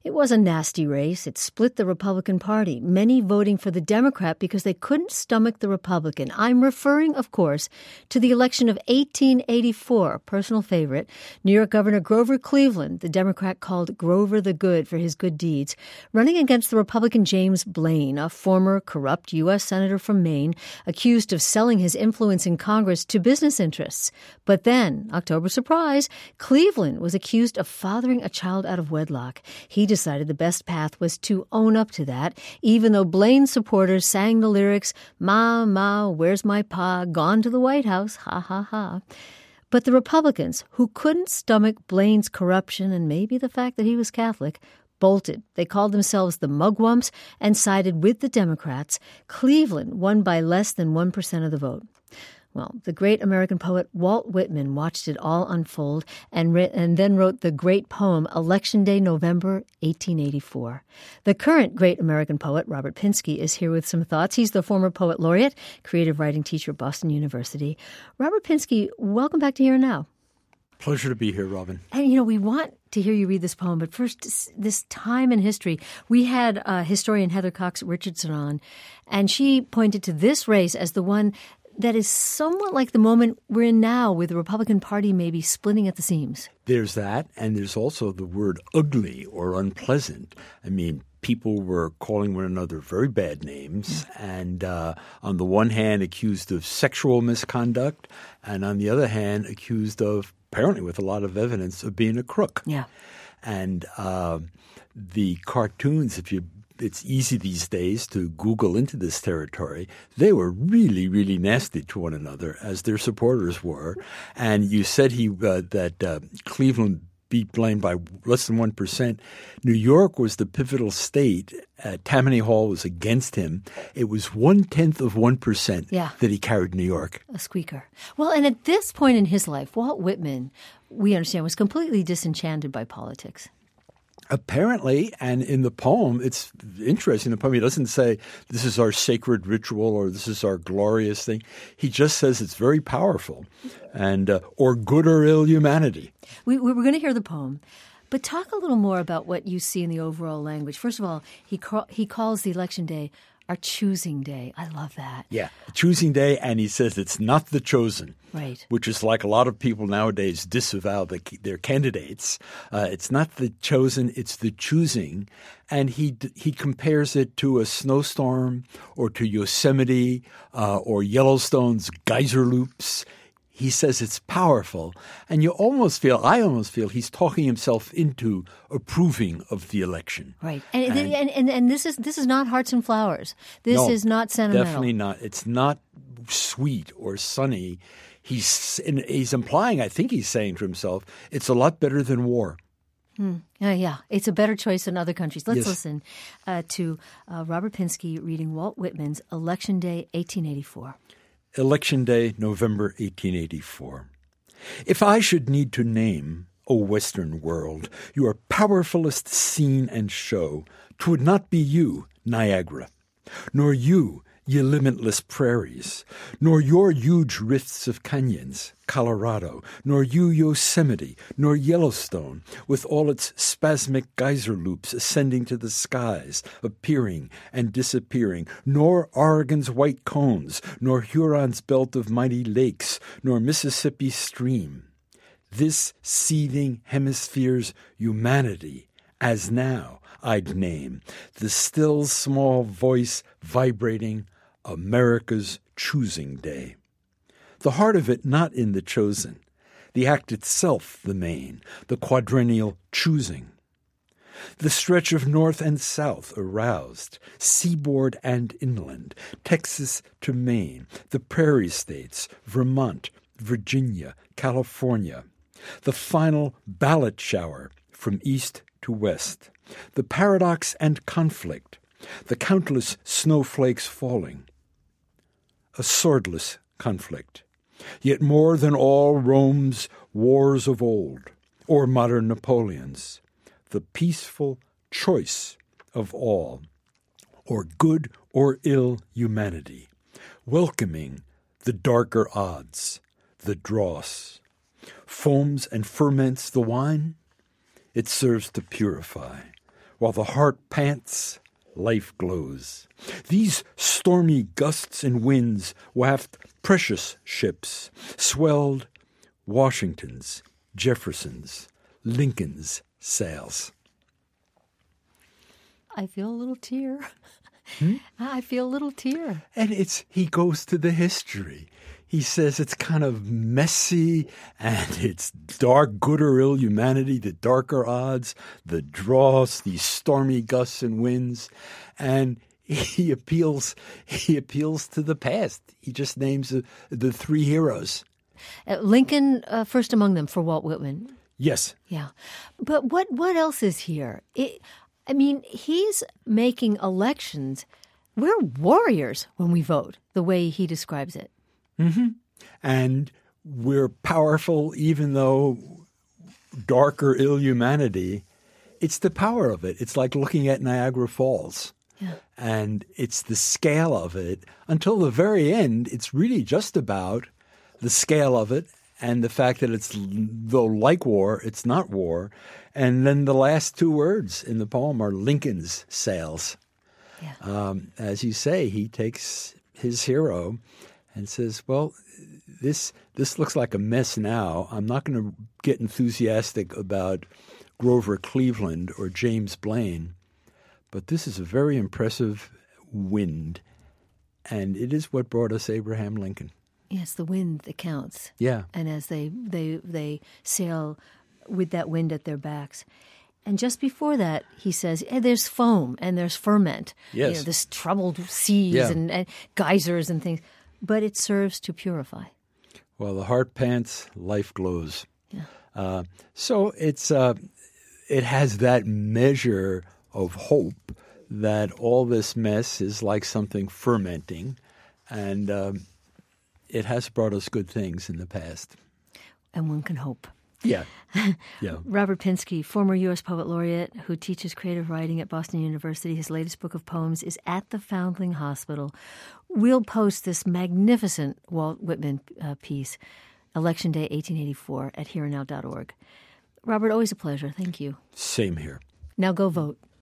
It was a nasty race. It split the Republican Party, many voting for the Democrat because they couldn't stomach the Republican. I'm referring, of course, to the election of 1884, a personal favorite. New York Governor Grover Cleveland, the Democrat called Grover the Good for his good deeds, running against the Republican James Blaine, a former corrupt U.S. Senator from Maine, accused of selling his influence in Congress to business interests. But then, October surprise, Cleveland was accused of fathering a child out of wedlock. He decided the best path was to own up to that, even though Blaine's supporters sang the lyrics, "Ma, Ma, where's my pa? Gone to the White House, ha, ha, ha." But the Republicans, who couldn't stomach Blaine's corruption and maybe the fact that he was Catholic, bolted. They called themselves the Mugwumps and sided with the Democrats. Cleveland won by less than 1% of the vote. Well, the great American poet Walt Whitman watched it all unfold and then wrote the great poem Election Day, November 1884. The current great American poet, Robert Pinsky, is here with some thoughts. He's the former poet laureate, creative writing teacher at Boston University. Robert Pinsky, welcome back to Here and Now. Pleasure to be here, Robin. And, we want to hear you read this poem, but first, this time in history. We had historian Heather Cox Richardson on, and she pointed to this race as the one that is somewhat like the moment we're in now, with the Republican Party maybe splitting at the seams. There's that, and there's also the word ugly or unpleasant. I mean, people were calling one another very bad names, and on the one hand accused of sexual misconduct, and on the other hand accused of, apparently with a lot of evidence, of being a crook. Yeah. And the cartoons, it's easy these days to Google into this territory. They were really, really nasty to one another, as their supporters were. And you said that Cleveland beat Blaine by less than 1%. New York was the pivotal state. Tammany Hall was against him. It was 0.1% that he carried New York. A squeaker. Well, and at this point in his life, Walt Whitman, we understand, was completely disenchanted by politics. Apparently, and in the poem, it's interesting. The poem, he doesn't say this is our sacred ritual or this is our glorious thing. He just says it's very powerful and or good or ill humanity. We're going to hear the poem, but talk a little more about what you see in the overall language. First of all, he calls the election day our choosing day. I love that. Yeah, choosing day, and he says it's not the chosen. Right. Which is like a lot of people nowadays disavow their candidates. It's not the chosen, it's the choosing. And he compares it to a snowstorm or to Yosemite or Yellowstone's geyser loops. He says it's powerful. And I almost feel he's talking himself into approving of the election. Right. And this is not hearts and flowers. This is not sentimental. Definitely not. It's not sweet or sunny. He's implying, I think he's saying to himself, it's a lot better than war. Yeah, it's a better choice than other countries. Let's listen to Robert Pinsky reading Walt Whitman's Election Day, 1884. Election Day, November 1884. If I should need to name, O Western world, your powerfulest scene and show, 'twould not be you, Niagara, nor you, ye limitless prairies, nor your huge rifts of canyons, Colorado, nor you, Yosemite, nor Yellowstone, with all its spasmic geyser loops ascending to the skies, appearing and disappearing, nor Oregon's white cones, nor Huron's belt of mighty lakes, nor Mississippi's stream. This seething hemisphere's humanity, as now I'd name, the still small voice vibrating America's choosing day. The heart of it not in the chosen, the act itself the main, the quadrennial choosing. The stretch of north and south aroused, seaboard and inland, Texas to Maine, the prairie states, Vermont, Virginia, California. The final ballot shower from east to west, the paradox and conflict, the countless snowflakes falling. A swordless conflict, yet more than all Rome's wars of old, or modern Napoleon's, the peaceful choice of all, or good or ill humanity, welcoming the darker odds, the dross. Foams and ferments the wine, it serves to purify. While the heart pants, life glows. These stormy gusts and winds waft precious ships, swelled Washington's, Jefferson's, Lincoln's sails. I feel a little tear. I feel a little tear. And he goes to the history. He says it's kind of messy and it's dark, good or ill humanity, the darker odds, the dross, these stormy gusts and winds. And he appeals to the past. He just names the three heroes. Lincoln first among them for Walt Whitman. Yes. Yeah. But what else is here? He's making elections. We're warriors when we vote, the way he describes it. Mm-hmm. And we're powerful even though dark or ill humanity. It's the power of it. It's like looking at Niagara Falls. Yeah. And it's the scale of it. Until the very end, it's really just about the scale of it and the fact that it's, though like war, it's not war. And then the last two words in the poem are Lincoln's sails. Yeah. As you say, he takes his hero and says, well, this looks like a mess now. I'm not going to get enthusiastic about Grover Cleveland or James Blaine, but this is a very impressive wind, and it is what brought us Abraham Lincoln. Yes, the wind that counts. Yeah. And as they sail with that wind at their backs. And just before that, he says, there's foam and there's ferment. Yes. This troubled seas and geysers and things. But it serves to purify. Well, the heart pants, life glows. Yeah. So it has that measure of hope that all this mess is like something fermenting, and it has brought us good things in the past. And one can hope. Yeah. Yeah. Robert Pinsky, former U.S. Poet Laureate who teaches creative writing at Boston University. His latest book of poems is At the Foundling Hospital. We'll post this magnificent Walt Whitman piece, Election Day 1884, at hereandnow.org. Robert, always a pleasure. Thank you. Same here. Now go vote.